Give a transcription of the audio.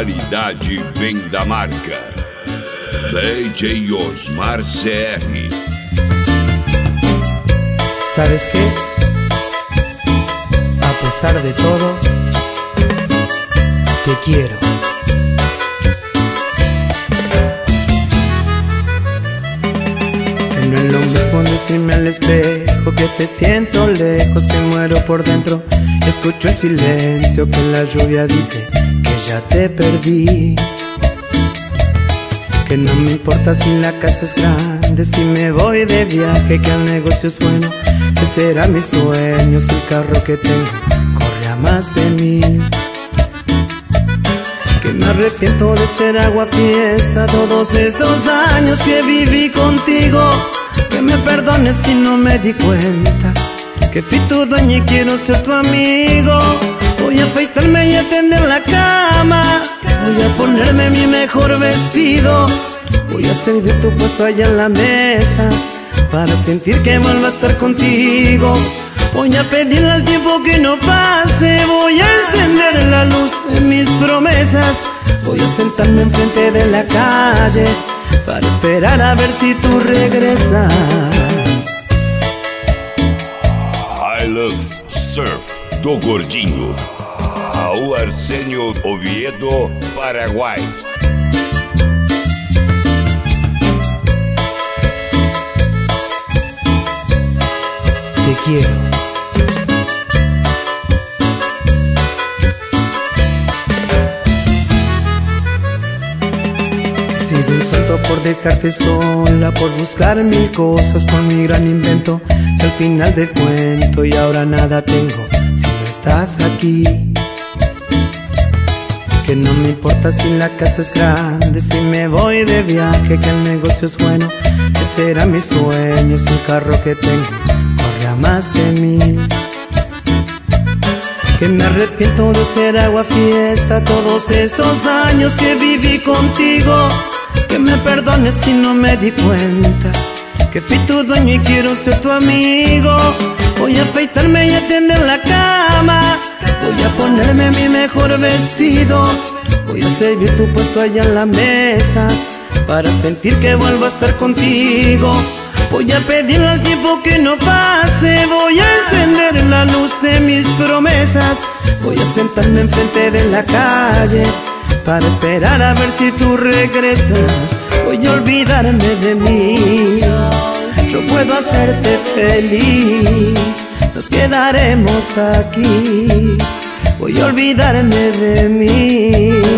qualidade vem da marca DJ Osmar CR. ¿Sabes qué? A pesar de todo, te quiero. Que no es lo mismo decirme al espejo que te siento lejos, que muero por dentro. Escucho el silencio que la lluvia dice que ya te perdí. Que no me importa si la casa es grande, si me voy de viaje, que el negocio es bueno, que será mi sueño si el carro que tengo corre a más de 1000. Que me arrepiento de ser agua fiesta todos estos años que viví contigo. Que me perdones si no me di cuenta que fui tu dueño y quiero ser tu amigo. Voy a afeitarme y a tender la cama, voy a ponerme mi mejor vestido, voy a servir tu puesto allá en la mesa para sentir que vuelvo a estar contigo. Voy a pedirle al tiempo que no pase, voy a encender la luz de mis promesas, voy a sentarme enfrente de la calle para esperar a ver si tú regresas. Hilux Surf do Gordinho, Raul Arsenio Oviedo, Paraguai. Te quiero. He sido un santo por dejarte sola, por buscar 1000 cosas con mi gran invento. Si al final del cuento y ahora nada tengo si no estás aquí. Que no me importa si la casa es grande, si me voy de viaje, que el negocio es bueno, que será mi sueño si el carro que tengo corre a más de 1000. Que me arrepiento de ser agua fiesta todos estos años que viví contigo. Que me perdones si no me di cuenta que fui tu dueño y quiero ser tu amigo. Voy a afeitarme y a tender la cama, voy a ponerme mi mejor vestido, voy a servir tu puesto allá en la mesa para sentir que vuelvo a estar contigo. Voy a pedirle al tiempo que no pase, voy a encender la luz de mis promesas, voy a sentarme enfrente de la calle para esperar a ver si tú regresas. Voy a olvidarme de mí, yo puedo hacerte feliz, nos quedaremos aquí. Voy a olvidarme de mí.